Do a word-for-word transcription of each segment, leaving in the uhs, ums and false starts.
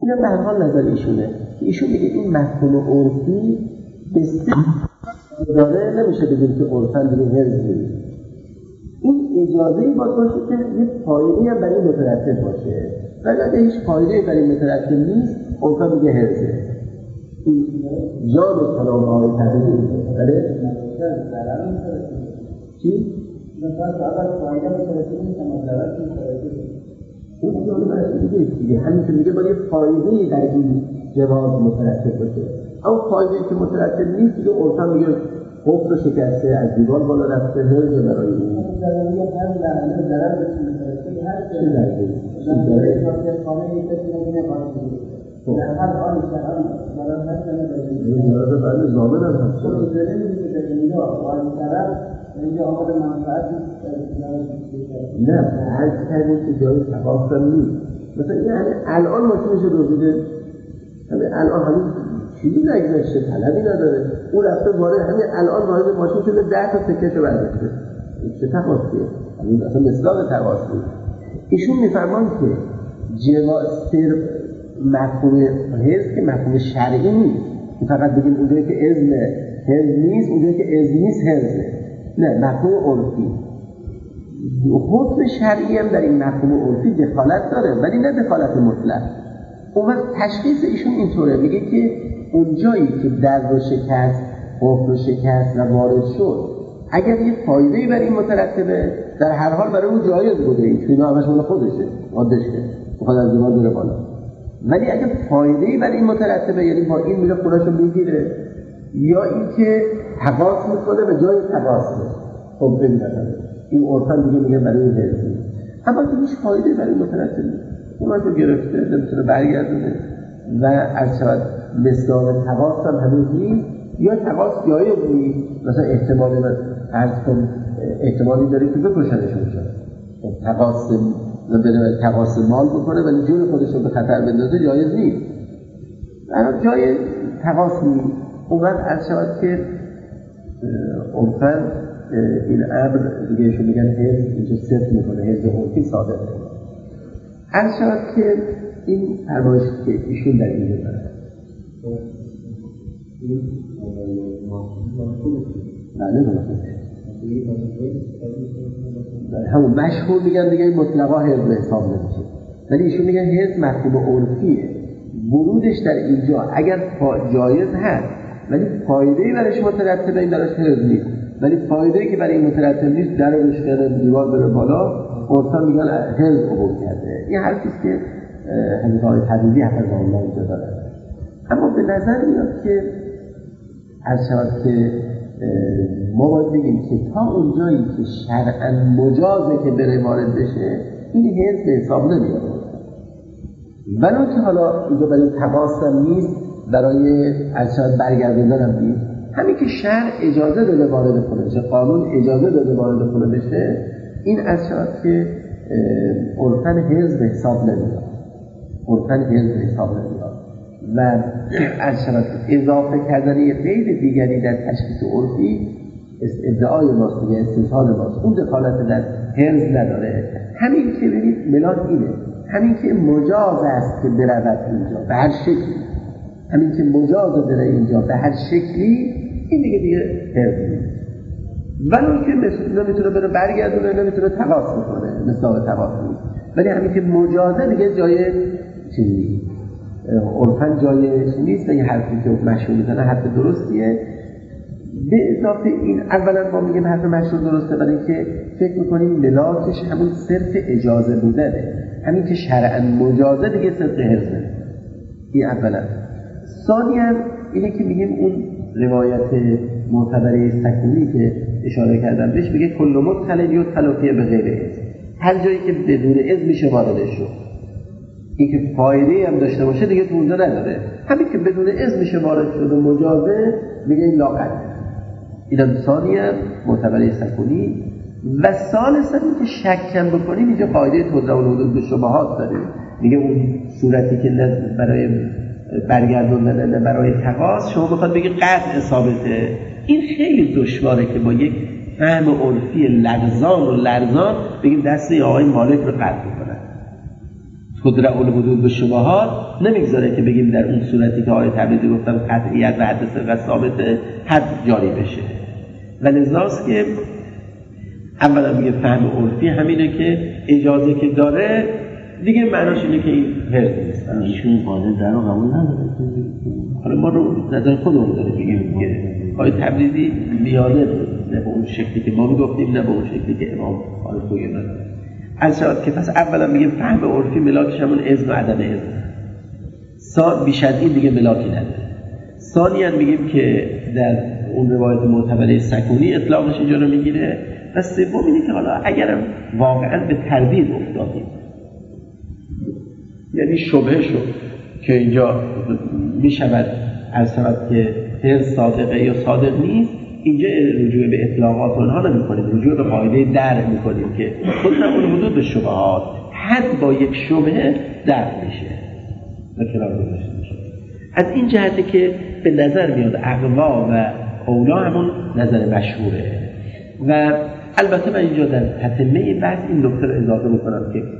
اینا به هر حال نظر ایشونه. ایشون میگه این مفهوم عرفی بسیار داره، نمیشه بگیم که عرفاً دیگه حفظ نیست. این اجازه‌ای باید باشه که یه فایده‌ای هم برای این مترتب باشه. ولی اگه هیچ فایده‌ای برای این مترتب نیست، عرفاً دیگه حفظه. این جان کلام آقای تحریری بله؟ چی؟ مثلا اگر فایده مترتب نیست اما ضرر مترتب اون جانب از دیگه دیگه همین که میگه باید یه فایده‌ای در این جواز مترتب باشه. اما فایده‌ای که مترتب نیست دیگه عرفاً میگه حکم رو شکسته، از دیوار بالا رفته، حرز برای اون ضرری هم لعنه ضرر بشه مترتب هر چه ضرری ضرری که خانه یک کسی ممکنه باشه در هر حال شرعاً ضرر نکنه ضرر برای ضامن هم هست. خود ضرری میگه در اینجا ولی طرف اینجا آمده منفعت نه هر کردیم که جایی تقاس هم نیست. مثلا یعنی الان ماشینش رو بوده الان همین چیزی نگذاشته طلبی نداره اون رفته وارد همین الان وارد ماشین شده ده تا تکه‌شو برداشته چه تقاصیه؟ همین اصلا مصداق تقاصی. ایشون میفرمان که جواز مفهوم حفظ که مفهوم شرعی نیست. فقط بگیم اونجایی که اذن حفظ نیست اونجایی که اذن نیست حفظه. نه مفهوم عرفی. حکم شرعی هم در این مفهوم عرفی دخالت داره ولی نه دخالت مطلق. اون وقت تشخیص ایشون اینطوره میگه که اون جایی که در رو شکست، حکم رو شکست و وارد شد اگر یه فایده‌ای برای این مترتبه در هر حال برای اون جایز بوده این چون اینا همش مال خودشه عادش که بخواد از دیوار بره بالا. ولی اگر فایده‌ای برای این مترتبه یعنی با این میره خونه‌شو میگیره یا اینکه تقاص میکنه و جای تقاص میشه خب ببینید این عرفاً دیگه میگه برای این حفظ نیست. اما که هیچ فایده‌ای برای مترتب نیست اوناشو گرفته نمیتونه برگردونه و از شود مصداق تقاص هم همین نیست یا تقاص جایز نیست. مثلا احتمالی من عرض کن احتمالی داره که بکشنش اونجا تقاص و بره تقاص مال بکنه ولی جون خودش رو به خطر بندازه جایز نیست. جای تقاص نیست. اون وقت عرض شود که عرفاً این امر دیگه ایشون میگن حفظ اینجا صرف میکنه حفظ عرفی صادر میکنه. عرض شود که این فرمایش که ایشون در اینجا داره بله بله همون مشهور میگن دیگه مطلقا حفظ حساب نمیشه ولی ایشون میگن حفظ مفهوم عرفیه. ورودش در اینجا اگر جایز هست ولی فایده‌ای برایش مترتبه این براش حفظ نیست ولی فایده‌ای که برای این مترتب نیست در رو بشکنه دیوار بره بالا عرفاً میگن حفظ عبور کرده. این حرفی که حضرت آقای تحریری حفظه الله اینجا داره. اما به نظر میاد که عرض شود که ما باید بگیم که تا اونجایی که شرعاً مجازه که بره وارد بشه این حفظ به حساب نمیاد ولو که حالا اینجا برای تقاص هم نیست برای عرض شود برگردوندن هم نیست. همین که شرع اجازه داده وارد خونه بشه قانون اجازه داده وارد خونه بشه این عرض شود که عرفاً حفظ به حساب نمیاد عرفاً حفظ به حساب نمیاد و عرض شود اضافه کردن یه قید دیگری در تشخیص عرفی ادعای ماست دیگه استدلال ماست اون دخالت در حفظ نداره. همین که ببینید ملاک اینه همین که مجاز است که برود اینجا به هر شکلی همین که مجاز بره اینجا به هر شکلی این دیگه دیگه حفظ نیست ولو که نمیتونه بره برگردونه نمیتونه تقاص بکنه مثلا تقاص نیست ولی همین که مجازه دیگه جای چیزی عرفاً جای نیست و یه حرفی که مشهور میزنه حرف درستیه. به اضافه این اولا ما میگیم حرف مشهور درسته برای اینکه فکر میکنیم ملاکش همون صرف اجازه بودنه همین که شرعاً مجازه دیگه صرف حفظه. این اولا. ثانیاً اینه که میگیم اون روایت معتبره سکونی که اشاره کردم بهش میگه کل مدخل یدخل فیه بغیر اذن هر جایی که بدون اذن میشه واردش شد این که فایده‌ای هم داشته باشه دیگه تو اونجا نداره. همین که بدون اذن میشه وارد شد و مجازه میگه این لاغت. اینم ثانیاً معتبره سکونی و ثالثاً این که شک بکنیم اینجا قاعده تدرع الحدود به شبهات داره میگه اون صورتی که برای برگردوندن برای تقاص شما بخواد بگی قطع ثابته این خیلی دشواره که با یک فهم عرفی لرزان و لرزان بگیم دست آقای مالک رو قطع کنن تدرع الحدود به شبهات نمیگذاره که بگیم در اون صورتی که آیه تبریزی گفتم قطعیت و حد صدق ثابته حد جاری بشه. و لذاست که اولا میگه فهم عرفی همینه که اجازه که داره دیگه معناش اینه که این هرز نیست. ایشون قاعده در رو قبول نداره. حالا ما رو نظر خودمون داره بگیم دیگه. آیه تبریزی بیانه نه به اون شکلی که ما میگفتیم نه به اون شکلی که امام آیه خویی نداره. از شاید که پس اولا میگه فهم عرفی ملاکش همون اذن و عدم اذن. سا بیش از این دیگه ملاکی نداره. ثانیاً میگیم که در اون روایت معتبره سکونی اطلاقش اینجا رو میگیره. و سوم اینه که حالا اگرم واقعاً به تردید افتادیم، یعنی شبهه شد که اینجا میشود از سبب که هر صادقه یا صادق نیست، اینجا رجوع به اطلاقات اونها نمی‌کنیم، رجوع به قاعده درک می‌کنیم که خودمون اون حدود به شبهات حد با یک شبهه درک میشه و کنار گذاشته میشه. از این جهته که به نظر میاد اقوا و اولا همون نظر مشهوره. و البته من اینجا در تتمه بحث این نکته رو اضافه میکنم که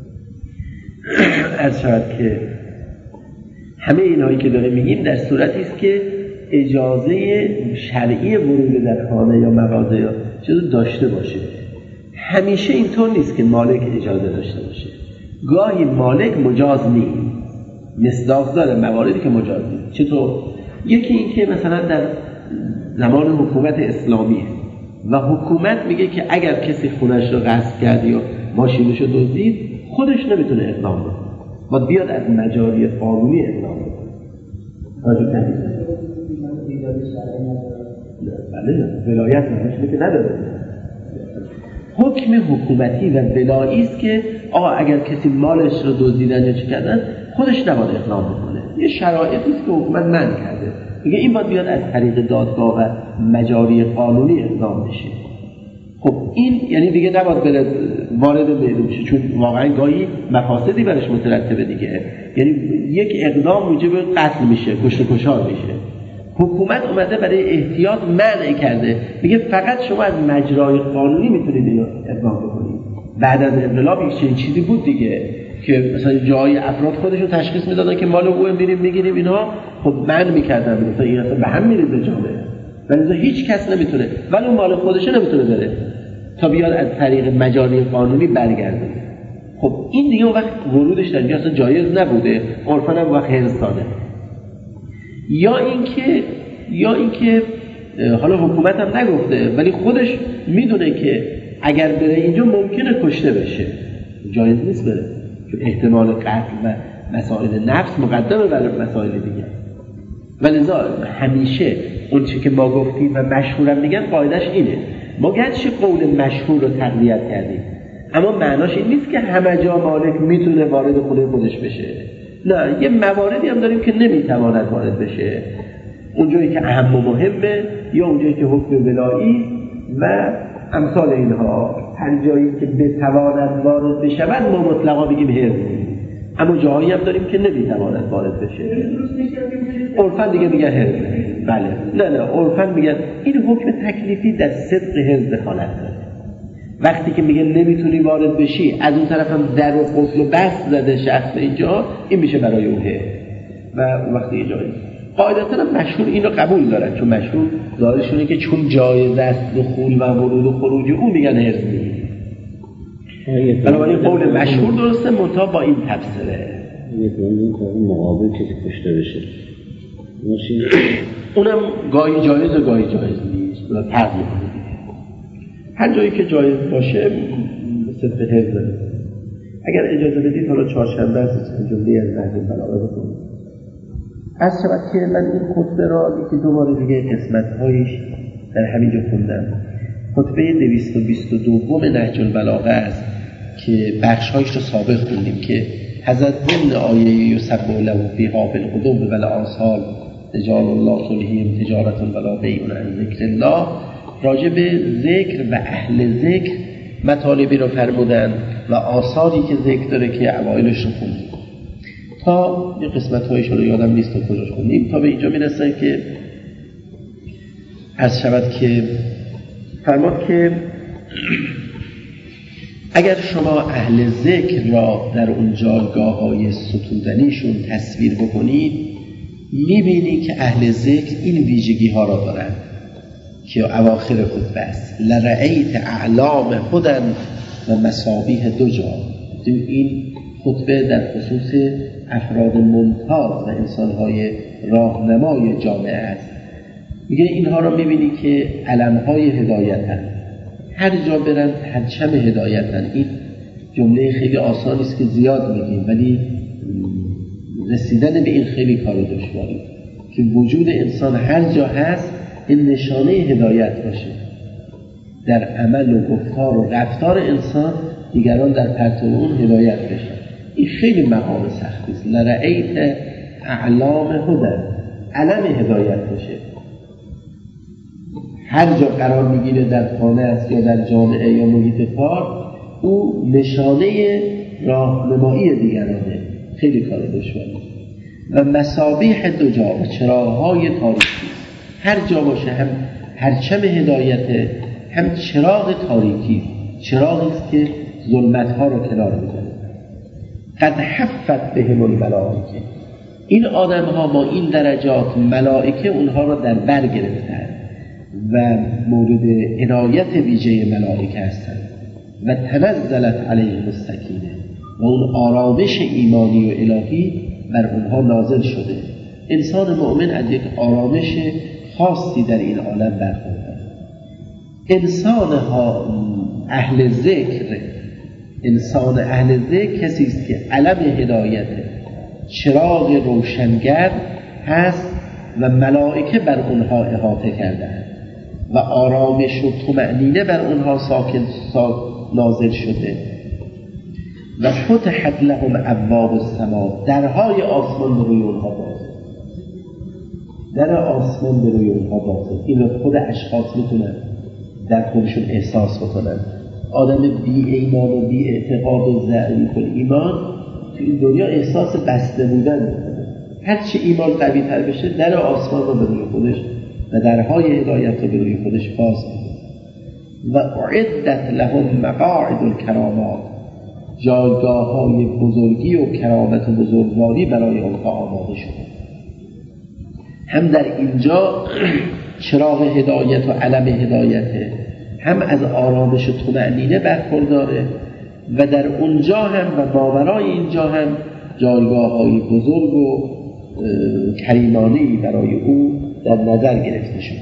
از شاید که همه اینهایی که داره میگیم در صورتی است که اجازه شرعی ورود در خانه یا مغازه یا چیزی داشته باشه. همیشه اینطور نیست که مالک اجازه داشته باشه. گاهی مالک مجاز نیست، مصداق داره مواردی که مجاز نیست. چطور؟ یکی این که مثلا در زمان حکومت اسلامی و حکومت میگه که اگر کسی خونش رو غصب کرد یا ماشینش رو دزدید خودش نمیتونه اقدام بکنه، باید بیاد از مجاری قانونی اقدام بکنه. راجع کنید بله ولایت نمیشه که نداره. حکم حکومتی و ولایی است که آقا اگر کسی مالش رو دزدیدن یا چه کردن خودش نباید اقدام بکنه. یه شرایطی است که حکومت منع کرده، میگه این باید بیاد از طریق دادگاه و مجاری قانونی اقدام بشه. خب این یعنی دیگه نباید بره وارد میدون بشه، چون واقعا گاهی مفاسدی برش مترتبه دیگه. یعنی یک اقدام موجب قتل میشه، کشته کشار میشه. حکومت اومده برای احتیاط منع کرده، میگه فقط شما از مجرای قانونی میتونید اینو اقدام بکنید. بعد از انقلاب این چیزی بود دیگه که مثلا جای افراد خودشون تشخیص میدادن که مال اوه میریم میگیریم اینها، خب منع میکردن مثلا این اصلا به هم میریزه جامعه، ولی هیچ کس نمیتونه ولی اون مال خودشه نمیتونه بره تا بیاد از طریق مجاری قانونی برگرده. خب این دیگه اون وقت ورودش در اینجا اصلا جایز نبوده، عرفاً هم وقت حرز داده. یا اینکه یا اینکه حالا حکومت هم نگفته ولی خودش میدونه که اگر بره اینجا ممکنه کشته بشه، جایز نیست بره چون احتمال قتل و مسائل نفس مقدمه بر مسائل دیگه. ولذا همیشه اون چیزی که ما گفتیم و مشهورم میگن قاعدش اینه، ما گرچه قول مشهور رو تقویت کردیم اما معناش این نیست که همه جا مالک میتونه وارد خونه خودش بشه. نه، یه مواردی هم داریم که نمیتواند وارد بشه، اونجایی که اهم و مهمه یا اونجایی که حکم ولایی و امثال اینها. هر جایی که بتواند وارد بشود ما مطلقا بگیم حرز نیست، اما جایی هم داریم که نمیتواند وارد بشه. عرفاً دیگه میگن حرز. بله نه نه عرفاً میگن این حکم تکلیفی در صدق حرز دخالت داره. وقتی که میگه نمیتونی وارد بشی از اون طرف هم در و قفل و بست زده شخص اینجا، این میشه برای اون حرز و وقتی جایی قاعدتا هم مشهور اینو قبول دارن، چون مشهور ظاهرشونه که چون جایز است دخول و ورود و خروج اون میگن حرز نیست. بنابراین قول مشهور درسته منتها با این تفسیره. یه قول مقابل کسی کشته بشه اونم گاهی جایز و گاهی جایز نیست، اونم فرق میکنه دیگه. هر جایی که جایز باشه صدق حرز داره. اگر اجازه بدید حالا چهارشنبه است جمله از نهج البلاغه بکنم. از شود که من این خطبه را یکی دوباره دیگه قسمت‌هایش در همینجا خوندم. خطبه دویست و بیست و دو نهج البلاغه است که بخش‌هایش رو سابق خوندیم که حضرت ضمن آیه یسبح له فیها بالغدو والآصال رجال الله تلهیهم تجارة ولا بیع عن ذکر الله، راجع به ذکر و اهل ذکر مطالبی رو فرمودن و آثاری که ذکر داره که اوایلش رو خوندیم تا یه قسمت‌هایش رو یادم نیست تا کجاش خوندیم تا به اینجا میرسن که از شود که فرمود که اگر شما اهل ذکر را در اون جایگاه‌های ستودنیشون تصویر بکنید، می‌بینی که اهل ذکر این ویژگی ها را دارند که اواخر خطبه است: لرأیت اعلام هدی و مصابیح دجا. این خطبه در خصوص افراد ممتاز و انسان‌های راهنمای جامعه است. میگه اینها را می‌بینی که علم‌های هدایتن، هر جا برن پرچم هدایتن. این جمله خیلی آسانی است که زیاد میگیم، ولی رسیدن به این خیلی کار دشواری، که وجود انسان هر جا هست این نشانه هدایت باشه. در عمل و گفتار و رفتار انسان دیگران در پرتو اون هدایت بشن. این خیلی مقام سختی است. لرأیت اعلام هدی، علم هدایت باشه. هر جا قرار میگیره، در خانه است یا در جامعه یا محیط کار، او نشانه راهنمایی دیگرانه. خیلی کار دشواری. و مصابیح دجا، و چراغ‌های تاریکی. هر جا باشه هم پرچم هدایت، هم چراغ تاریکی، چراغی است که ظلمت‌ها رو کنار می‌زنه. قد حفت بهم الملائکه، این آدم‌ها با این درجات ملائکه اونها را در بر گرفتند و مورد عنایت ویژه ملائکه هستند. و تنزلت علیهم السکینه، و اون آرامش ایمانی و الهی بر اونها نازل شده. انسان مؤمن از یک آرامش خاصی در این عالم برخوردار. انسان ها اهل ذکر، انسان اهل ذکر کسی است که علم هدایت، چراغ روشنگر هست و ملائکه بر اونها احاطه کردند و آرامش و طمأنینه بر اونها ساکن ساک نازل شده. و فتحت لهم ابواب السما، درهای آسمان به روی اونها باز، در آسمان به روی اونها بازه. این رو خود اشخاص میتونن در خودشون احساس بکنن. آدم بی ایمان و بی اعتقاد و ضعیف الایمان تو این دنیا احساس بسته بودن میکنه. هرچی ایمان قوی تر بشه، در آسمان رو به روی خودش و درهای هدایت رو به روی خودش باز میکنه. و اعدت لهم مقاعد الکرامات، جایگاه های بزرگی و کرامت و بزرگواری برای اونها آماده شده. هم در اینجا چراغ هدایت و علم هدایته، هم از آرامش و طمأنینه برخورداره، و در اونجا هم و ماورای اینجا هم جایگاه های بزرگ و کریمانه‌ای برای او در نظر گرفته شده.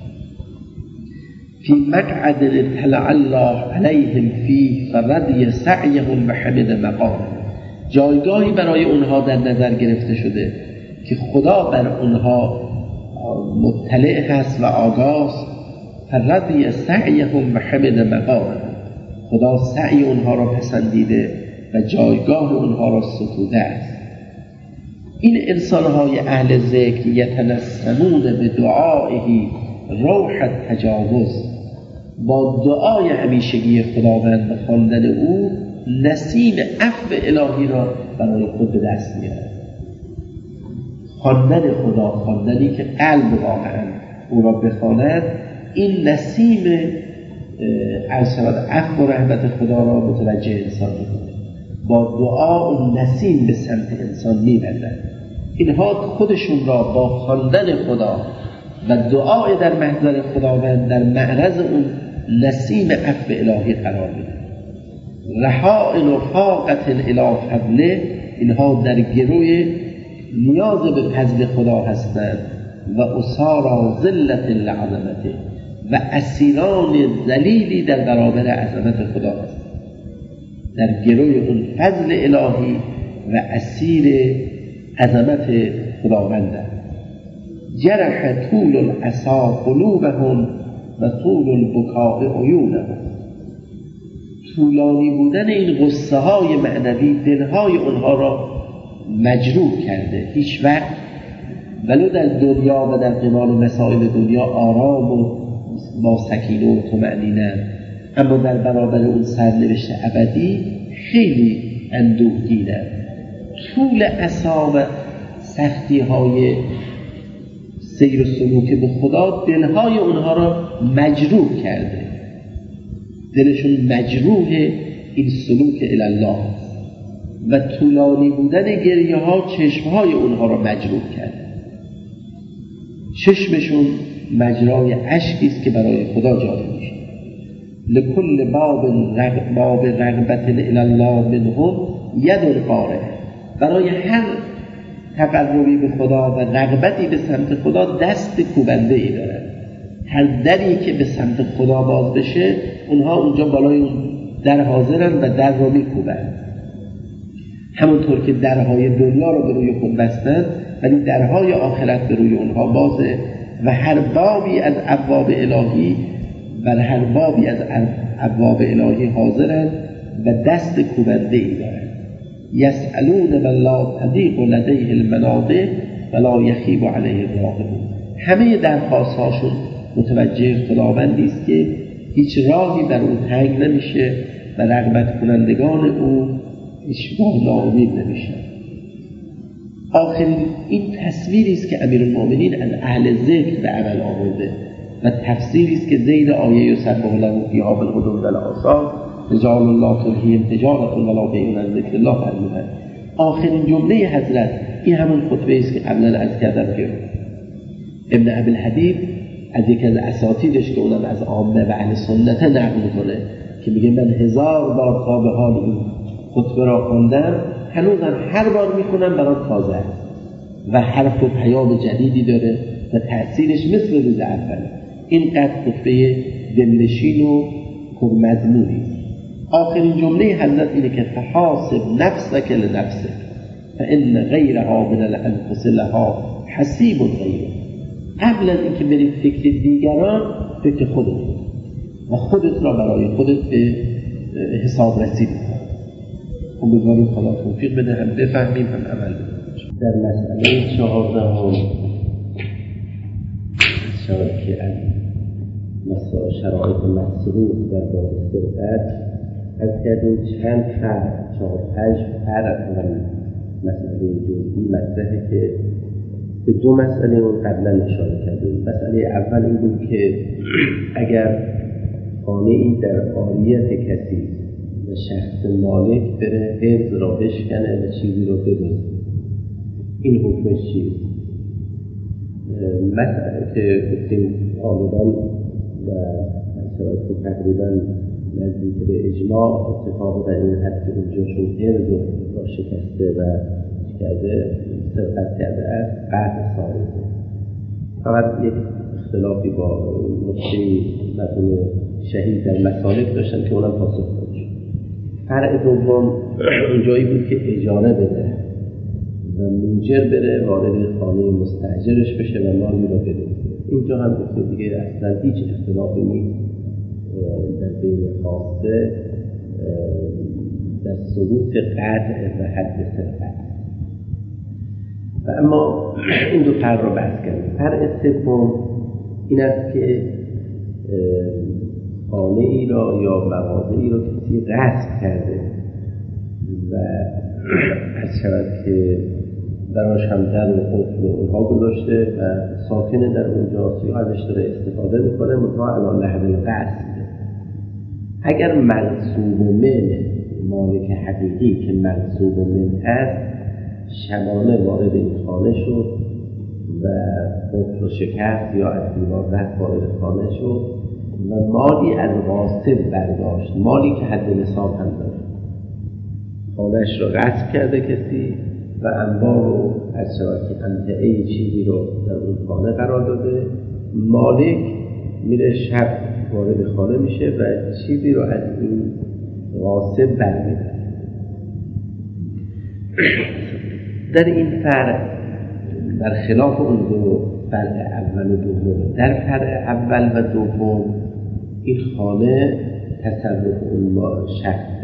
فی مقعد اطلع الله علیهم فیه فرضی سعیهم و حمد مقامهم، جایگاهی برای اونها در نظر گرفته شده که خدا بر اونها مطلع هست و آگاه. فرضی سعیهم و حمد مقامهم، خدا سعی اونها را پسندیده و جایگاه اونها را ستوده است. این انسان‌های اهل ذکر یتنسمون به دعائه روح التجاوز، با دعای همیشگی خداوند و خواندن او نسیم عفو الهی را برای خود به دست می‌آورند. خواندن خدا، خواندنی که قلب واقعا او را بخواند، این نسیم ارسلات عفو و رحمت خدا را متوجه انسان می‌کند. با دعا اون نسیم به سمت انسان می‌بندند. اینها خودشون را با خواندن خدا و دعای در محضر خداوند در معرض اون نسیم عفو الهی قرار میدن. رحائل و فاقت الی فضله، اینها در گروی نیاز به فضل خدا هستند. و اسارا ذلت لعظمته، و اسیران ذلیلی در برابر عظمت خدا هستند. در گروی اون فضل الهی و اسیر عظمت خداوندند. جرح طول العصا قلوبهم و طول البکاء عیونهم، طولانی بودن این غصه های معنوی دلهای اونها را مجروح کرده. هیچ وقت ولو در دنیا و در قبال مسائل دنیا آرام و با سکینه و طمأنینه، اما در برابر اون سرنوشت ابدی خیلی اندوهگینه. طول عصا و سختی های سیر و سلوک به خدا دلهای اونها را مجروح کرده. دلشون مجروح این سلوک الی الله و طولانی بودن گریه ها چشمهای اونها را مجروح کرد. چشمشون مجرای اشکی است که برای خدا جاری میشه. لکل باب رغ... باب رغبت الی الله منهم ید قاره، برای هر تقربی به خدا و رغبتی به سمت خدا دست کوبنده ای دارن. هر دری که به سمت خدا باز بشه اونها اونجا بالای اون در حاضرن و در رو میکوبن. همونطور که درهای دنیا رو به روی خود بستن ولی درهای آخرت به روی اونها بازه و هر بابی از ابواب الهی و هر بابی از ابواب الهی حاضرن و دست کوبنده ای دارن. یسألون والله تضیق لدیه المنابر ولا یخیب علیه الراغبون. همه درخواست هاشون متوجه خداوندی است که هیچ راهی بر او تنگ نمیشه و رغبت کنندگان او هیچگاه ناامید نمیشه. آخرین این تصویری است که امیرالمؤمنین از اهل ذکر به عمل آورده و تفسیری است که ذیل آیه یسبح له فیها بالغدو والآصال رجال الله تلهیهم تجارت ولا بیع عن ذکر الله فرمودند. آخرین جمله حضرت این همون خطبه است که قبلا عرض کردم که ابن ابی الحدید از یک از اساتیدش که اونم از عامه و اهل سنت نقل میکنه که میگه من هزار بار تا به حال این خطبه را خوندم، هنوزم هر بار میخونم برام تازه است و حرف و پیام جدیدی داره و تأثیرش مثل روز اول. اینقدر خطبه دلنشین و پرمضمونی. آخرین جمله حضرت اینه که فحاسب نفسک لنفسک فإن غیرها من الانفس لها حسیب غیره. قبل از اینکه برید فکر دیگران فکر خودت و خودت را برای خودت به حساب رسید. امیدواریم خدا توفیق بده هم بفهمیم هم عمل بکنیم. در مسئله چهاردهم شاید که از مسائل شرایط مسروق در باب سرقت از کردیم چند فرق چهار پنج فرق و مسئله جزئی مطرحه که به دو مسئله اون قبلا اشاره کردیم. مسئله اول این بود که اگر خانه‌ای در عاریت کسی و شخص مالک بره حفظ را بشکنه و چیزی را بدزده، این حکمش چیست؟ مسئله که گفتیم غالباً و مسئله که تقریباً نزدیک به اجماع اتفاق بر این هست که اینجا چون حفظ را شکسته و کرده سرقت کرده است قطع صادقه. فقط یک اختلافی با نقطه مفهوم شهید در مسالک داشتن که اونم پاسخ داد. فرع دوم اونجایی بود که اجاره بده و منجر بره وارد خانه مستاجرش بشه و مالی را بده. اینجا هم گفتیم دیگه اصلا هیچ اختلافی نیست در بین خاصه در ثبوت قطع و حد سرقت. و اما این دو فرع را بحث کردیم. فرع سوم این است که خانه ای را یا مغازه ای را کسی غصب کرده و از شود که براش هم در و قفل و اونها گذاشته و ساکن در اونجا یا ازش داره استفاده میکنه مطمئن الان لحظه غصب. اگر منصوب من مالک حقیقی که منصوب من هست شبانه وارد این خانه شد و قفل و شکست یا از دیوار رفت وارد خانه شد و مالی از غاصب برداشت، مالی که حد نصاب هم داره، خانهش رو غصب کرده کسی و انبار رو از شبکه که امتعه چیزی رو در اون خانه قرار داده. مالک میره شب وارد خانه میشه و چیزی رو از این غاصب برمی‌داره. در این فرع برخلاف اون دو فرع اول و دوم، در فرع اول و دوم این خانه تصرف اون شخص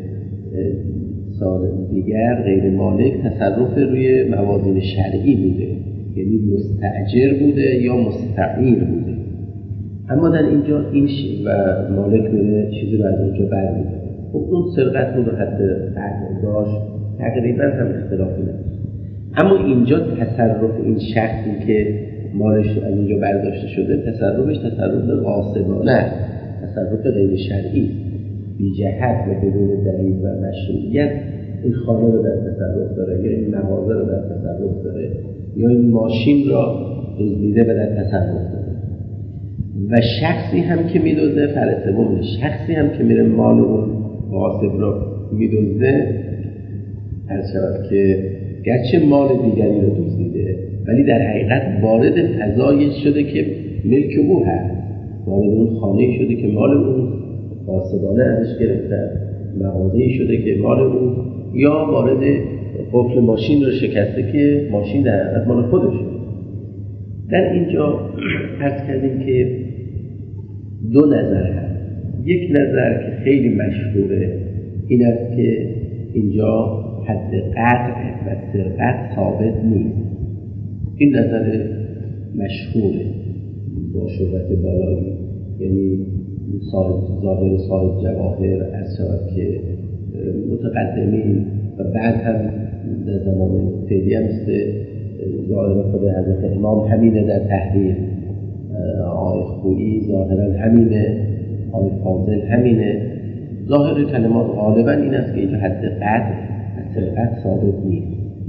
سال دیگر غیر مالک تصرف روی موازین شرعی بوده، یعنی مستأجر بوده یا مستعیر بوده. اما در اینجا این و مالک میره چیزی رو از اونجا برمی‌داره. خب اون سرقت رو حد قطع داشت، تقریبا هم اختلافی نداشت. اما اینجا تصرف این شخصی که مالش از اینجا برداشته شده تصرفش تصرف غاصبانه، تصرف غیر شرعی. بی جهت و بدون دلیل و مشروعیت این خانه رو در تصرف داره یا این مغازه رو در تصرف داره یا این ماشین را دزدیده و در تصرف داره. و شخصی هم که میدوزه، فرض سوم شخصی هم که میره مال اون غاصب را میدوزه، هر شود که گرچه مال دیگری رو دزدیده ولی در حقیقت وارد فضایی شده که ملک او هست، وارد اون خانه شده که مال اون غاصبانه ازش گرفتن، مغازه‌ای شده که مال اون، یا وارد قفل ماشین رو شکسته که ماشین در حقیقت مال خودشه. در اینجا عرض کردیم که دو نظر هست. یک نظر که خیلی مشهوره این است که اینجا حد قطع و سرقت ثابت نیست. این نظر مشهوره با شهرت بالایی، یعنی صاحب ظاهر صاحب جواهر از شود که متقدمین و بعد هم در زمان فعلی هم مثل ظاهر خود حضرت امام همینه، در تحریر آقای خویی ظاهرا همینه، آقای فاضل همینه. ظاهر کلمات غالبا این است که اینجا حد قطع و سرقت ثابت نیست.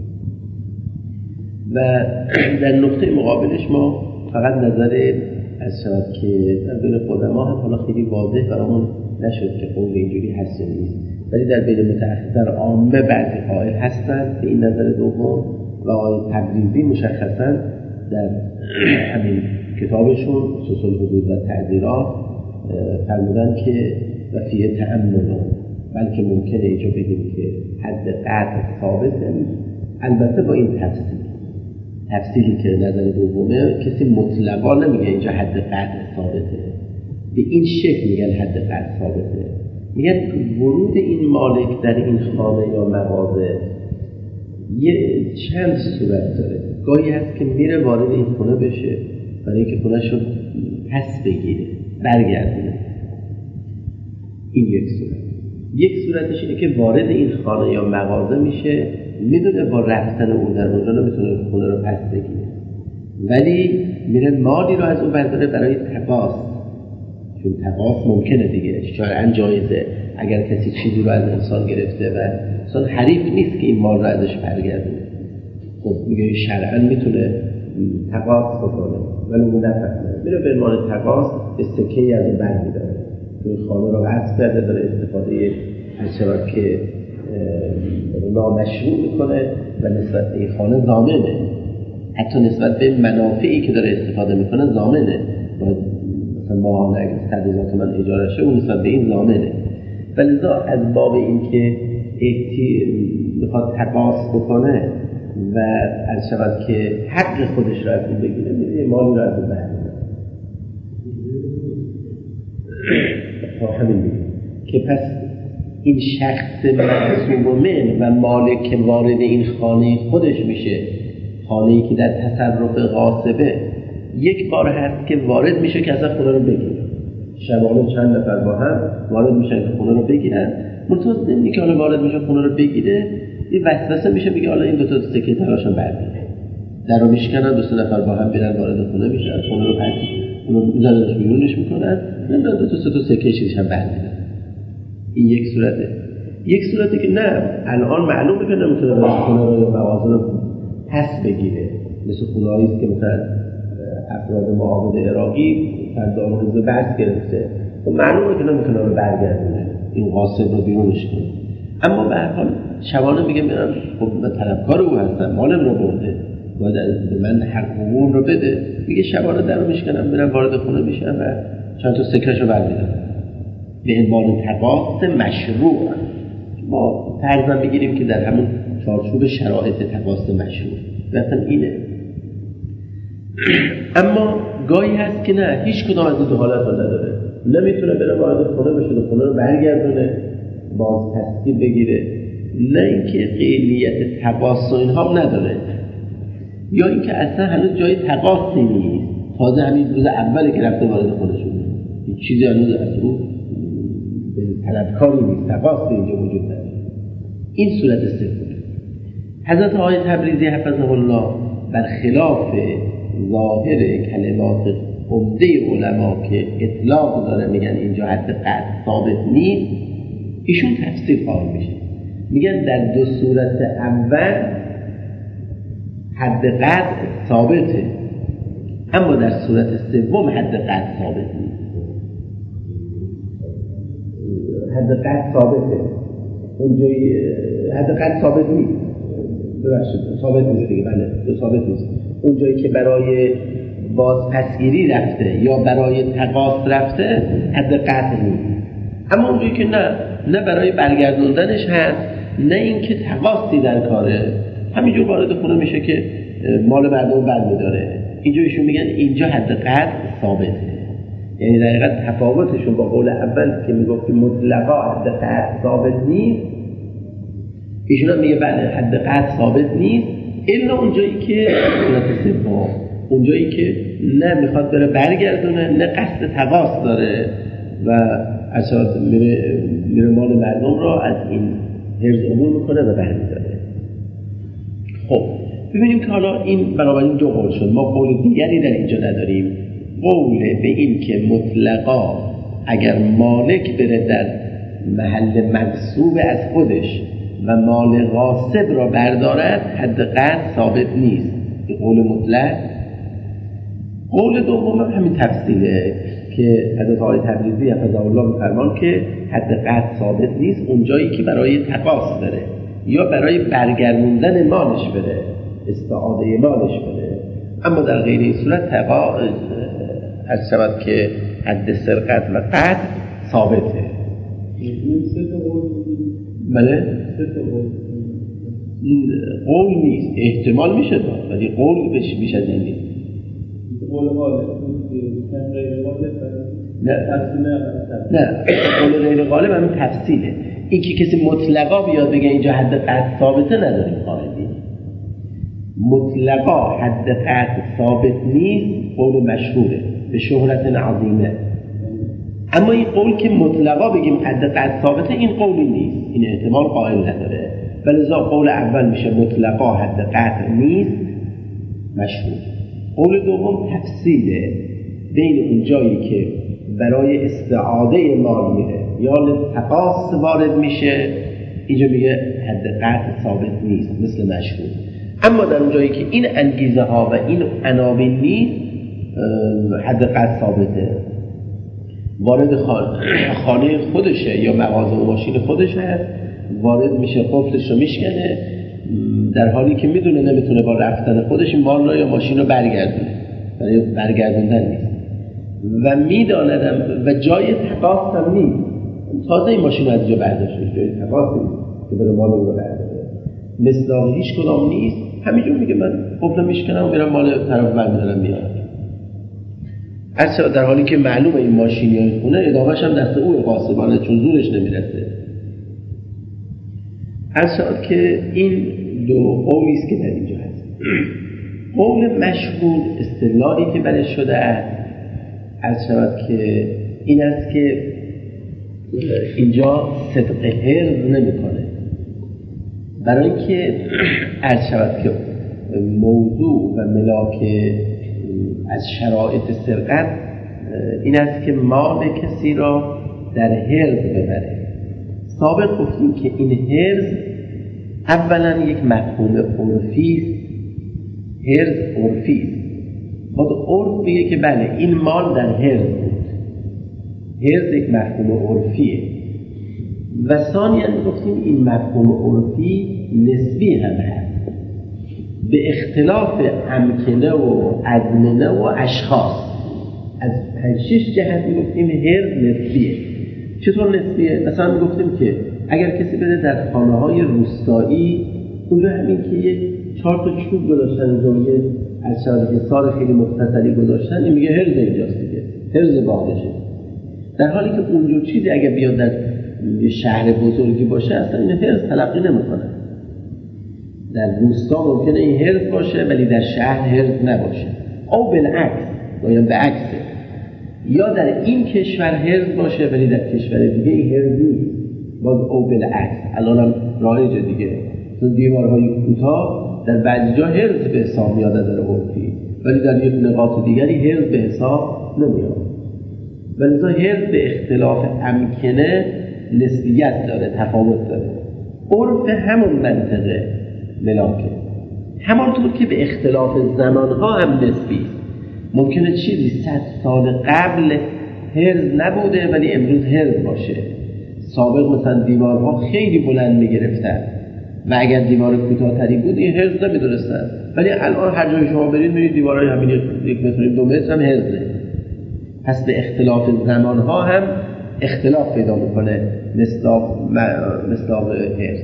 و در نقطه مقابلش ما فقط نظر از شود که در بین قدما هم حالا خیلی واضح برامون نشد که قول اینجوری هست یا نیست، ولی در بین متأخر عامه بعضی قائل هستند به این نظر دوم. و آقای تبریزی مشخصا در همین کتابشون خصوص الحدود و تعزیرات فرمودن که و فیه تأمل، بلکه ممکنه اینجا بگیم که حد قطع ثابت نیست، البته با این تفصیل تفصیلی که نظر دومه کسی مطلقا نمیگه اینجا حد قطع ثابته، به این شکل میگن حد قطع ثابته، میگن ورود این مالک در این خانه یا مغازه یه چند صورت داره. گاهی هست که میره وارد این خونه بشه برای اینکه خونه‌ش رو پس بگیره، برگردونه، این یک صورت. یک صورتش اینه که وارد این خانه یا مغازه میشه، میدونه با رفتن اون در اونجا نمیتونه خونه رو پس بگیره، ولی میره مالی رو از اون برداره برای تقاص، چون تقاص ممکنه دیگه، شرعاً جایزه. اگر کسی چیزی رو از انسان گرفته و انسان حریف نیست که این مال رو ازش برگردونه، خب میگه شرعاً میتونه تقاص بکنه، ولی اون نفهمه، میره به مال تقاص استکه‌ای از اون برمی‌داره. این خانه رو غصب کرده، داره استفاده از شباب که نامشروع میکنه و نسبت به این خانه ضامنه، حتی نسبت به منافعی که داره استفاده میکنه ضامنه. باید مثلا ماهانه اگر صد هزار تومان اجاره شه اون نسبت به این ضامنه. ولذا از باب این که میخواد تقاص بکنه و از شباب که حق خودش رو از این بگیره، میره مالی رو از این برمی‌داره. تا همین میگه که پس این شخص معصوم و مالک که وارد این خانه خودش میشه، خانه‌ای که در تصرف غاصبه، یک بار هست که وارد میشه که اصلا خونه رو بگیره. شبانه چند نفر با هم وارد میشن که خونه رو بگیرن، منتها نمیگه که حالا وارد میشه خونه رو بگیره، این وسوسه میشه میگه حالا این دو تا سکه تراشون برمی‌داره، در رو میشکنن، دو سه نفر با هم میرن وارد خونه میشن، خونه رو پس اونو میزننش بیرونش میکنن، نمیدونن دو تا سه تا سکه چیزش هم برمی‌داره. این یک صورته. یک صورتی که نه، الان معلومه که نمیتونه به خونه رو یا مغازه رو پس بگیره، مثل خونه‌هایی است که مثلا افراد معاهد عراقی فردان حزب بعث گرفته، و معلومه که نمیتونه رو برگردونه، این غاصب رو بیرونش کنه. اما به هر حال شبانه میگه میرم خب من طلبکار او هستم، مالم رو برده، باید به من حق حقوقم رو بده. میگه شبانه در رو میشکنم، میرم وارد خونه میشم و چند تا سکرش رو برمیدارم به عنوان تقاص مشروع. ما فرضاً بگیریم که در همون چارچوب شرایط تقاص مشروع مثلا اینه. اما گاهی هست که نه، هیچ کدام از این دو حالت رو نداره، نمیتونه بره وارد خونه بشه، خونه رو برگردونه، باز تسکیر بگیره، نه اینکه قیلیت تقاص و اینها هم نداره، یا اینکه اصلا هنوز جای تقاصی نیست، تازه همین روز اولی که رفته وارد خونه شده، هیچ چیزی هنوز از رو طلبکاری نیست، تقاصی اینجا وجود داره. این صورت سوم. حضرت آقای تبریزی حفظه الله برخلاف ظاهر کلمات عمده علما که اطلاق داره میگن اینجا حد قطع ثابت نیست، ایشون تفسیر قائل میشه، میگن در دو صورت اول حد قطع ثابته، اما در صورت سوم حد قطع ثابت نیست. حد قطع ثابته، اونجایی حد قطع ثابت نیست، ببخشید ثابت نیست دیگه، بله ثابت نیست. اونجایی که برای بازپسگیری رفته یا برای تقاص رفته حد قطع نیست، اما اونجایی که نه نه برای برگردوندنش هست نه اینکه تقاصی در کاره، همینجور وارد خونه میشه که مال مردم برمیداره. اینجا ایشون میگن اینجا حد قطع ثابته، یعنی در حقیقت تفاوتشون با قول اول که میگفت که مطلقا حد قطع ثابت نیست، ایشون هم میگه بله حد قطع ثابت نیست، الا اونجایی که صورت سوم، اونجایی که نه میخواد بره برگردونه نه قصد تقاص داره و اصلا میره, میره مال مردم را از این حرز عبور میکنه و برمیداره. خب ببینیم که حالا این بنابراین دو قول شد، ما قول دیگری در اینجا نداریم. قول به این که مطلقا اگر مالک بره در محل مغصوب از خودش و مال غاصب را بردارد حد قطع ثابت نیست، این قول مطلق. قول دوم هم همین تفصیله که حضرت آقای تبریزی حفظه الله می‌فرمان که حد قطع ثابت نیست اونجایی که برای تقاص بره یا برای برگردوندن مالش بره، استعاده مالش بره، اما در غیر این صورت تقاص از شود که حد سرقت و قطع ثابته. بله؟ قول نیست، احتمال میشه داد ولی قول بشه میشه نیست. قول غالب نه نه قول غیر غالب همین تفصیله. این که کسی مطلقا بیاد بگه اینجا حد قطع ثابته نداریم قائلی. مطلقا حد قطع ثابت نیست قول مشهوره به شهرت عظیمه، اما این قول که مطلقا بگیم حد قطع ثابته این قولی نیست، این احتمال قائل نداره، ولذا قول اول میشه مطلقا حد قطع نیست مشهور. قول دوم تفصیله بین اون جایی که برای استعاده مال میره یا تقاص وارد میشه، اینجا میگه حد قطع ثابت نیست مثل مشهور. اما در اون جایی که این انگیزه ها و این عناوین نیست حد قطع ثابته. وارد خانه خودشه یا مغازه و ماشین خودشه، وارد میشه قفلش رو میشکنه در حالی که میدونه نمیتونه با رفتن خودش مال رو یا ماشین رو برگردونه، برای برگردوندن نیست و میداندم و جای تقاص هم نیست، تازه این ماشین رو از جا برداشته جای تقاص نیست که بره مال رو برداره، مصداق هیچ کدام نیست. همینجور میگه من قفل میشکنم و میرم مال طرف برمیدارم میارم، اصلا در حالی که معلومه این ماشین یا این خونه ادامهش هم دست او غاصبانه چون زورش نمیرسه. اصلا که این دو قولی است که در اینجا هست. قول مشهور اصطلاحی که برش شده از شود که این است که اینجا صدق حرز نمیکنه، برای اینکه از شود که موضوع و ملاک از شرایط سرقت این است که مال کسی را در حرز ببره. سابق گفتیم که این حرز اولا یک مفهوم عرفی است، حرز عرفی است، باید عرف بگه که بله این مال در حرز بود، حرز یک مفهوم عرفیه. و ثانیاً گفتیم این مفهوم عرفی نسبی هم هست به اختلاف امکنه و ازمنه و اشخاص. از پنج شش جهت گفتیم حرز نسبیه. چطور نسبیه؟ مثلا گفتیم که اگر کسی بده در خانه‌های روستایی اونجا همین که یه چهار تا چوب گذاشتن اونجا یه از شاید سار خیلی مختصری گذاشتن، این میگه حرز اینجاست دیگه، حرز باغشه. در حالی که اونجا چیزی اگر بیاد در شهر بزرگی باشه اصلا این حرز تلقی نمیکنه. در روستا ممکنه این حرز باشه ولی در شهر حرز نباشه، او بالعکس یا به عکسه، یا در این کشور حرز باشه ولی در کشور دیگه این حرز نیست، باز او بالعکس. الان هم رایجه دیگه، چون دیوارهای کوتاه در بعضی جا حرز به حساب میاد از نظر عرفی ولی در یک نقاط دیگری حرز به حساب نمیاد. ولذا حرز به اختلاف امکنه نسبیت داره، تفاوت داره. عرف همون منطقه ملاکه، همانطور که به اختلاف زمانها هم نسبی. ممکنه چیزی صد سال قبل هرز نبوده ولی امروز هرز باشه. سابق مثلا دیوارها خیلی بلند میگرفتن و اگر دیوار کوتاه‌تری بود این هرز نمیدونستن، ولی الان هر جای شما برید می‌بینید دیوارهای همین یک متر دو متر هم هرزه. پس به اختلاف زمانها هم اختلاف پیدا میکنه مصداق مصداق هرز.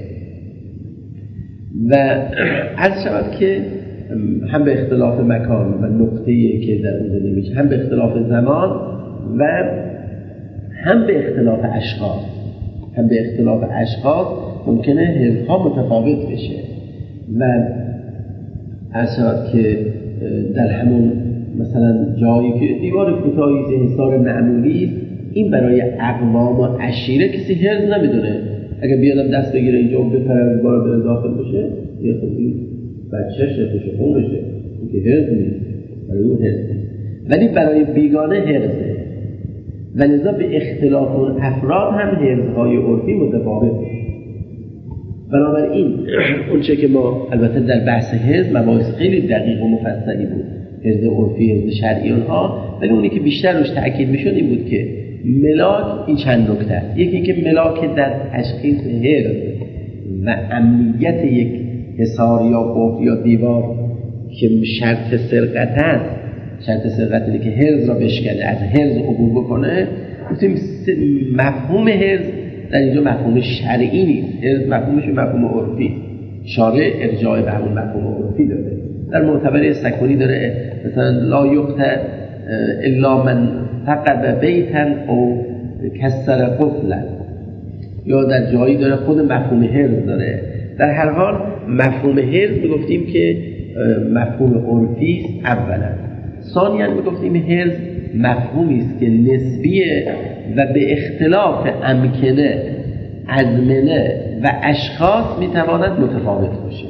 و عرض شود که هم به اختلاف مکان و نقطه‌ای که در اون زندگی میشه، هم به اختلاف زمان و هم به اختلاف اشخاص هم به اختلاف اشخاص ممکنه هرزها متفاوت بشه. و عرض شود که در همون مثلا جایی که دیوار کوتاهی حصار معمولی، این برای اقوام و عشیره کسی هرز نمیدونه. اگه بیادم دست بگیره اینجا و بپره دیوار بره داخل بشه، یه خودی بچهش نتشه خون بشه، این که هرز نیست، برای اون هرز نیست. ولی برای بیگانه هرزه و لذا به اختلاف اون افراد هم هرزهای عرفی متفاوت. بنابراین اون چه که ما البته در بحث هرز مباحث خیلی دقیق و مفصلی بود، هرز عرفی، هرز شرعی اونها، ولی اونی که بیشتر روش تأکید میشد این بود که ملاک این چند نکته است. یکی که ملاک در تشخیص هرز و امنیت یک حصار یا قفل یا دیوار که شرط سرقت است، شرط سرقت اینه که هرز را بشکنه، از هرز عبور بکنه. گفتیم مفهوم هرز در اینجا مفهوم شرعی نیست، هرز مفهومش مفهوم عرفی، شارع ارجاع به همون مفهوم عرفی داده. در معتبر سکونی داره مثلا لا یقطع الا من فقد بیتا او کسر قفلا، یا در جایی داره خود مفهوم هرز داره. در هر حال مفهوم هرز میگفتیم که مفهوم عرفی است اولا. ثانیاً میگفتیم هرز مفهومی است که نسبیه و به اختلاف امکنه، ازمنه و اشخاص میتواند متفاوت باشه.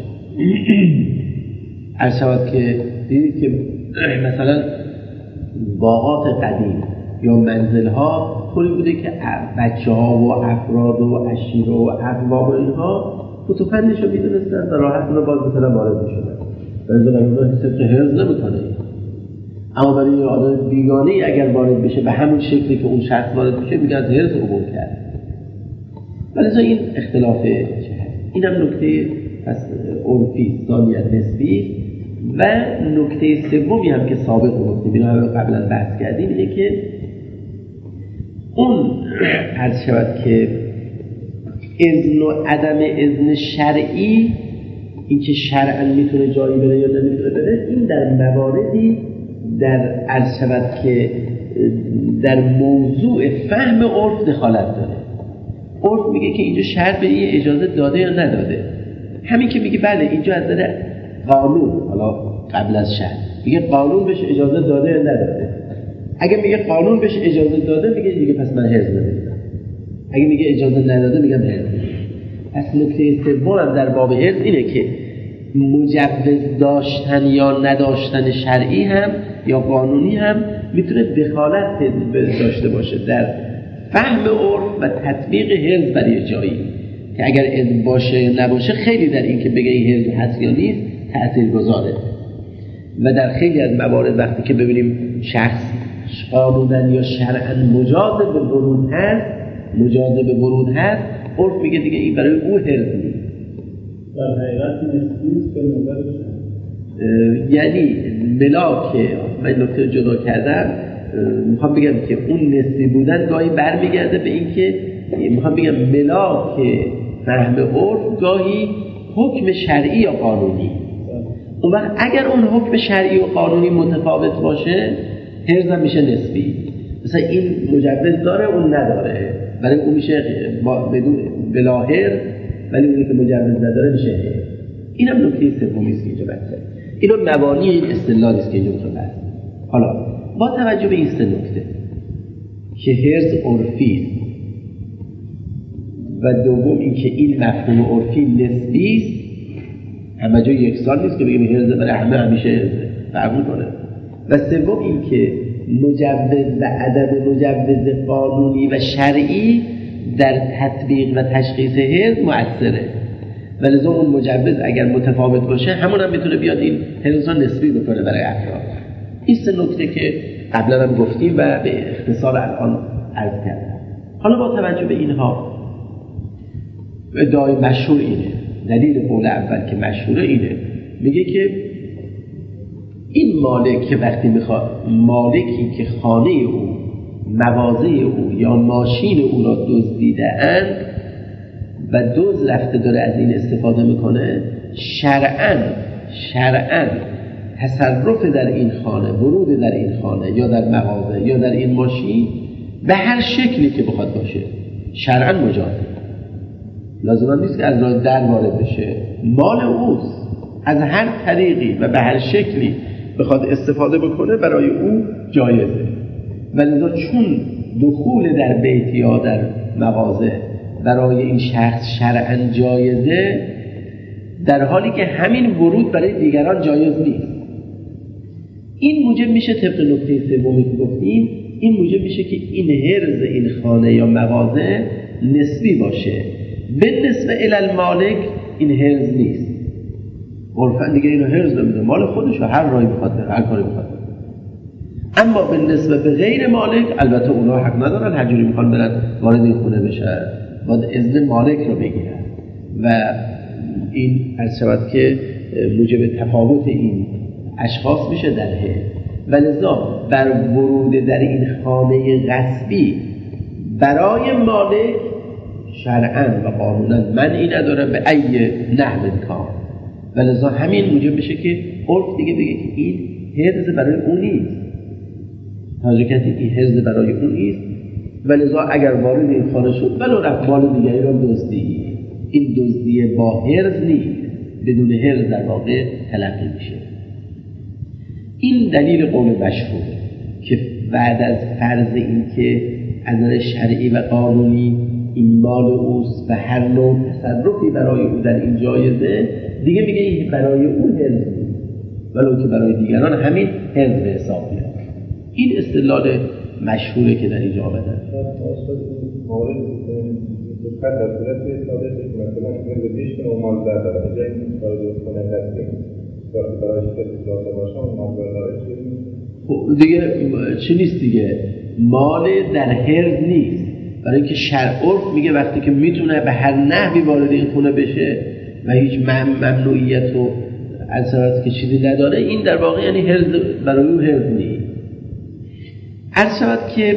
عرض شود که دیدید که مثلا باغات قدیم یا منزل‌ها طوری بوده که بچه‌ها و افراد و عشیره و اقوام و اینها فتوفندش رو میدونستن و راحت اونو باز مثلا وارد میشدن، برای در اونها حساب هرز نمیکنه. اما برای یه آدم بیگانه اگر وارد بشه به همون شکلی که اون شخص وارد بشه میگه از هرز عبور کرد. ولی این اختلاف این هم نکته پس عرفی، ثانیت نسبی. و نکته سومی هم که سابق گفتیم، اینو هم قبلا بحث کردیم، اینه که اون عرض شود که اذن و عدم اذن شرعی، این که شرعا میتونه جایی بره یا نمیتونه بره، این در مواردی در عرض شود که در موضوع فهم عرف دخالت داره. عرف میگه که اینجا شرع به این اجازه داده یا نداده. همین که میگه بله اینجا از نظر قانون، حالا قبل از شرع میگه قانون بهش اجازه داده یا نداده. اگه میگه قانون بهش اجازه داده میگه دیگه پس من هرز نمیدونم. اگه میگه اجازه نداده میگم هرز. پس نکته سوم در باب هرز اینه که مجوز داشتن یا نداشتن شرعی هم یا قانونی هم میتونه دخالت داشته باشه در فهم عرف و تطبیق هرز برای جایی که اگر اذن باشه نباشه خیلی در این که بگه این هرز هست یا نیست تأثیر گذاره. و در خیلی از موارد وقتی که ببینیم شخص قانونا یا شرعا مجاز به ورود هست مجاز به ورود هست عرف میگه دیگه این برای او هرز نیست. در حقیقت نسبیست به نظرش یعنی ملاک، من نکته جدا کردم، میخوام بگم که اون نسبی بودن گاهی برمیگرده به این که میخوام بگم ملاک فهم عرف گاهی حکم شرعی یا قانونی. اون وقت اگر اون حکم شرعی و قانونی متفاوت باشه هرز هم میشه نسبی. مثلا این مجوز داره اون نداره، برای اون میشه بدون بلا هرز، ولی اونی که مجوز نداره میشه هرز. اینم نکته سومی است که اینجا بحثه. اینو مبانی این استدلال است که اینجا میخوام بحث. حالا با توجه به این سه نکته که هرز عرفی و دوم این که این مفهوم عرفی نسبی است، همه جا یکسان نیست که بگیم هرز برای همه همیشه هرزه، فرق میکنه. و سوم این که مجوز و عدم مجوز قانونی و شرعی در تطبیق و تشخیص حرز مؤثره. ولذا اون مجوز اگر متفاوت باشه همون هم میتونه بیاد این حرزها نسبی بکنه برای افراد. این سه نکته که قبلا هم گفتیم و به اختصار الان عرض کردم. حالا با توجه به اینها ادعای مشهور اینه، دلیل قول اول که مشهوره اینه، میگه که این مالک که وقتی میخواد مالکی که خانه او، مغازه او یا ماشین او را دزدیده اند و دزد رفته داره از این استفاده میکنه، شرعاً شرعاً تصرف در این خانه، ورود در این خانه یا در مغازه یا در این ماشین به هر شکلی که بخواد باشه شرعاً مجازه. لازم نیست که از راه در وارد بشه، مال اوست، از هر طریقی و به هر شکلی بخواد استفاده بکنه برای او جایزه. ولذا چون دخول در بیت یا در مغازه برای این شخص شرعاً جایزه، در حالی که همین ورود برای دیگران جایز نیست. این موجب میشه طبق نکته سومی که گفتیم، این موجب میشه که این حرز این خانه یا مغازه نسبی باشه، بالنسبه الی المالک این حرز نیست. عرفاً دیگه اینو حرز نمیده، مال خودشه، هر راهی بخواد بره، هر کاری بخواد بره. اما بالنسبه به غیر مالک البته اونها حق ندارن، هر جوری میخوان برن وارد این خونه بشن، باید اذن مالک رو بگیرن و این عرض شود که موجب تفاوت این اشخاص میشه در حرز. ولذا بر ورود در این خانه غصبی برای مالک شرعاً و قانوناً منعی نداره به ای نحو کار. ولذا همین موجب میشه که عرف دیگه بگه که این حرز برای اون نیست، حقیقت این حرز برای اون نیست. ولذا اگر وارد این خانه شد ولو رفت مال دیگری را دزدی، این دزدی با حرز نیست، بدون حرز در واقع تلقی میشه. این دلیل قول مشهور که بعد از فرض این که از نظر شرعی و قانونی این مال اوست و هر نوع تصرفی برای او در این جایزه، دیگه میگه این برای او حرز نیست، ولو که برای دیگران همین حرز به حساب میاد. این استدلال مشهوره که در اینجا آمده. مورد دقت در صورت ثابت که مثلا حرز بیشتر و مال داره، اینجا این وارد خونه هستیم وقتی برایش کسی داده باشه اون مال داره خب دیگه چی نیست دیگه، مال در حرز نیست، برای اینکه شرع عرف میگه وقتی که میتونه به هر نحوی وارد این خونه بشه و هیچ ممنوعیت و اثرات که چیزی نداره، این در واقع یعنی حرز برای او حرز نیست. عرض شود که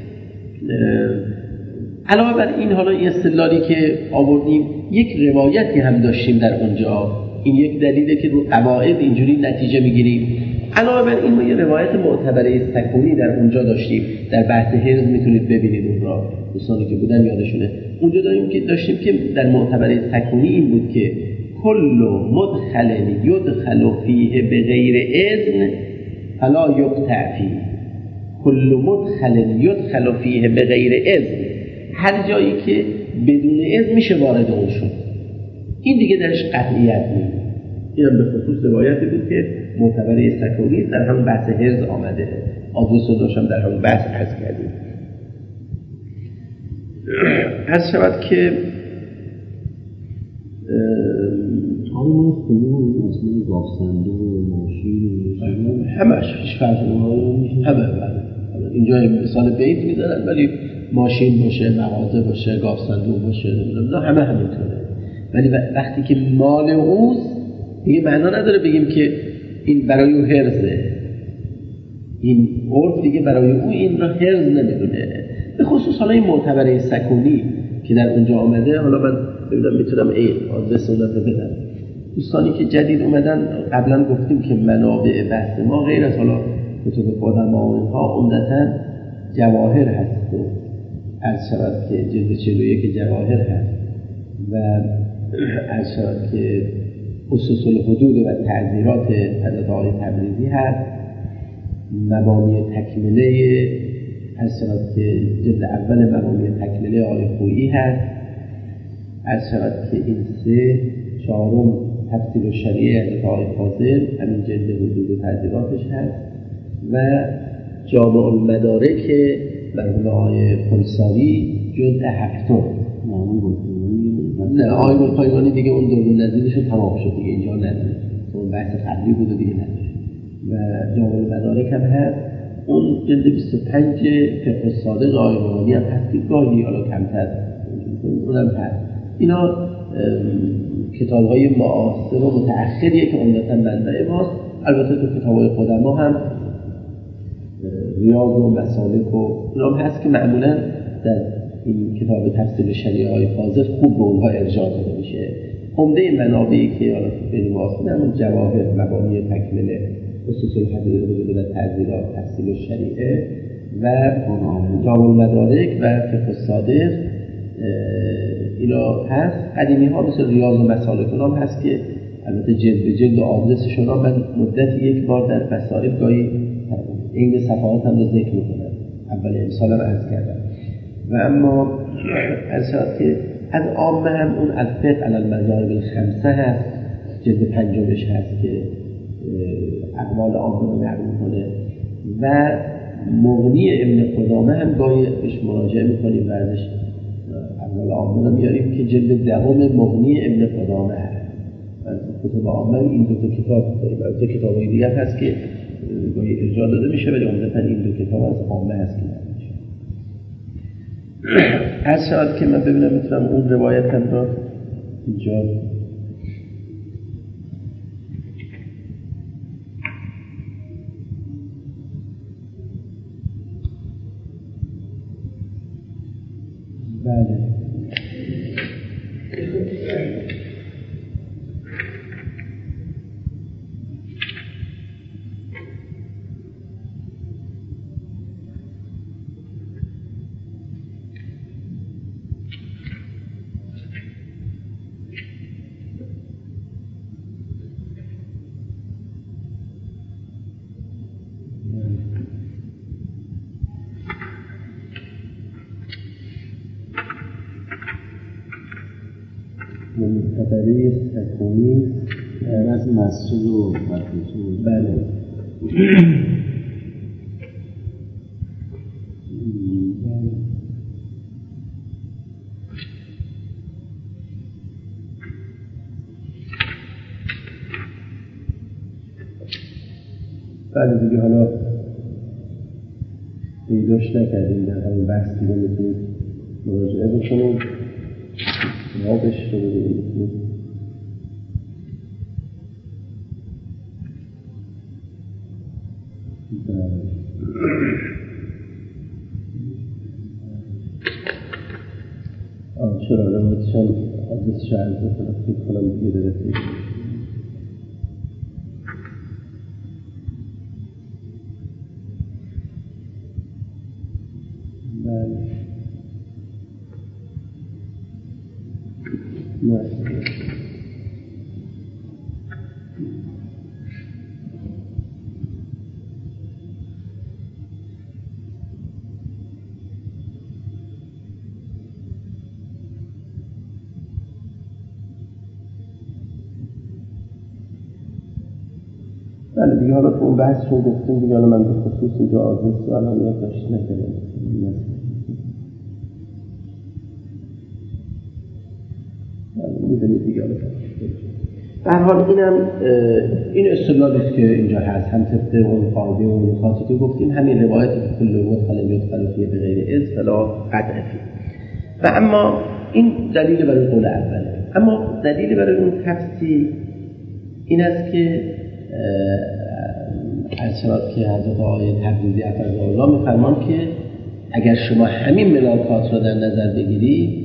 علاوه بر این، حالا این استدلالی که آوردیم یک روایتی هم داشتیم در اونجا، این یک دلیله که رو قواعد اینجوری نتیجه میگیریم. علاوه بر این ما یه روایت معتبره سکونی در اونجا داشتیم، در بحث حرز میتونید ببینید اون را، دوستانی که بودن یادشونه. اونجا داریم که داشتیم که در معتبره سکونی این بود که کل مدخل یدخل فیه بغیر اذن فلا یقطع فیه، کل مدخل یدخل فیه بغیر اذن، هر جایی که بدون اذن میشه وارد اون شد، این دیگه درش قطعیت نیست. این هم به خصوص روایتی بود که معتبره سکونی در همون بحث حرز آمده، آدرس رو داشتم در همون بحث عرض کردیم. عرض شود که حالا ما خونه و این اصلا گافسنده و ماشین همش هیچ فرقی نمی‌کنه، همه بله. اینجا مثال بیت می‌ذارن ولی ماشین باشه، مغازه باشه، گافسنده باشه، نه همه همینطوره. ولی وقتی که مال اوست دیگه معنا نداره بگیم که این برای او حرزه، این عرف دیگه برای او این را حرز نمیدونه. به خصوص حالا این معتبره سکونی که در اونجا آمده، حالا من ببینم میتونم این آدرس اون رو بدم. دوستانی که جدید اومدن، قبلا گفتیم که منابع بحث ما غیر از حالا کتب قدما و اینها عمدتاً جواهر هست و عرض شود که جلد چهل و یک جواهر هست و عرض شود که خصوص الحدود و تعزیرات حضرت آقای تبریزی هست، مبانی تکمله عرض شود که جلد اول مبانی تکمله آقای خویی هست، عرض شود که این سه، چهارم تفسیر الشریعه حضرت آقای فاضل، همین جلد حدود و تعزیراتش هست و جامع المدارک مرحوم آقای خلصاوی جزء هفتم. نه آقای گلپایگانی دیگه اون دور نظیرش رو تمام شد دیگه، اینجا نداره، اون بحث قبلی بود و دیگه نداره. و جامع المدارک هم هست، اون جلد بیست و پنج فقه الصادق آقای روحانی هم هست که گاهی حالا کمتر اونم هست. اینا کتاب‌های معاصر و متأخریه که عمدتاً منبع ماست. البته تو کتاب‌های قدما هم ریاض و مسالک و اینا هم هست که معمولاً در این کتاب تفسیر شریعه‌های فاضل خوب به اونها ارجاع داده میشه. عمده منابعی که حالا بین واسطه همون جواهر، مبانی تکمله، خصوص الحدیث وجود در تعزیرات تفسیر شریعه و جامع المدارک و فقه الصادق اینا هست. قدیمی ها مثل ریاض و مسالک هم هست که البته جلد به جلد و آدرسشون ها من مدت یک بار در مسائل گاهی این صفحات هم رو ذکر میکنم، اول امسال هم عرض کردم. و اما ارشاد که از عامه هم اون الفقه علی المذاهب الخمسه هست، جلد پنجمش هست که اقوال عامه رو نقل میکنه. و مغنی ابن قدامه هم گاهی بهش مراجعه میکنیم و ازش اقوال عامه رو میاریم که جلد دهم مغنی ابن قدامه هست. از کتب عامه این دو تا کتاب داریم، از دو کتاب‌های دیگر هست که گاهی ارجاع داده میشه ولی عمدتاً این دو کتاب از عامه هست که از شاید که من ببینم میتونم اون روایت هم را اینجا بله منتظری سکونی از مسجد و مدرسه. بله بله دیگه حالا پیداش نکردیم در همون بحث دیگه میتونید مراجعه بکنیم جوابش رو ببینید. آه چرا روایتش هم آدرسش عرض بکنم فکر کنم دیگه داره فکر بله نه بله دیگه حالا تو اون بحث رو گفتیم دیگه، حالا من به خصوص اینجا آدرس الان یادداشت نکردم. میدونید دیگه حالا به هر حال اینم این اصطلاحی است که اینجا هست، هم طبق اون قاعده و نکاتی که گفتیم، همین روایتی که کل مدخل یدخل فیه بغیر اذن فلا قطع فیه. و اما این دلیل برای قول اوله. اما دلیل برای اون تفسیر این است که ارشاد که حضرت آقای تبریزی افضلالله میفرمان که اگر شما همین ملاکات را در نظر بگیری،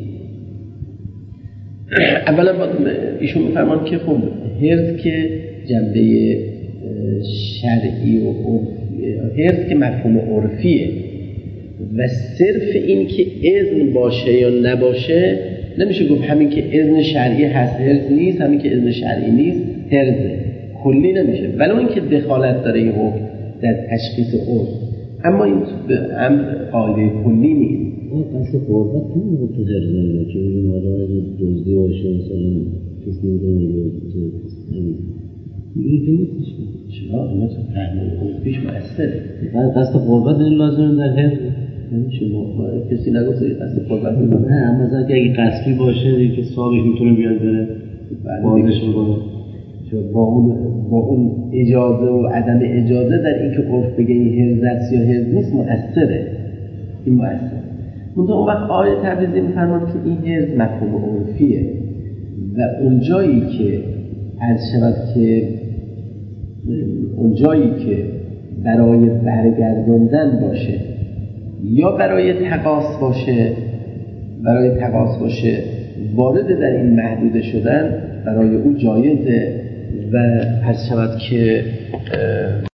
اولا ایشون میفرمان که خب حرز که جنبه شرعی و عرفی، حرز که مفهوم عرفیه و صرف این که اذن باشه یا نباشه نمیشه گفت همین که اذن شرعی هست حرز نیست، همین که اذن شرعی نیست حرزه، کلی نمیشه. ولی اون که دخالت داره این حکم در تشخیص عرف، اما این امر قاعده کلی نیست. اون قصد قربت که میگه تو حرزه که این مراحل دزدی باشه مثلا کسی میدونه تو این که نیستش. چرا؟ اینا تو فهم عرفیش مؤثره. قصد قربت این لازمه در حرز نمیشه ما کسی نگفته قصد قربت نه اما مثلا که اگه قصبی باشه که صاحبش میتونه بیاد بره بازش میکنه با اون با اون اجازه و عدم اجازه در اینکه عرف بگه این حرز است یا حرز نیست مؤثره. این مؤثره. اون اون وقت آیه تبریزی میفرماد که این حرز مفهوم عرفیه و اون جایی که عرض شود که اون جایی که برای برگردوندن باشه یا برای تقاص باشه برای تقاص باشه وارد در این محدوده شدن برای او جایزه و عرض شود که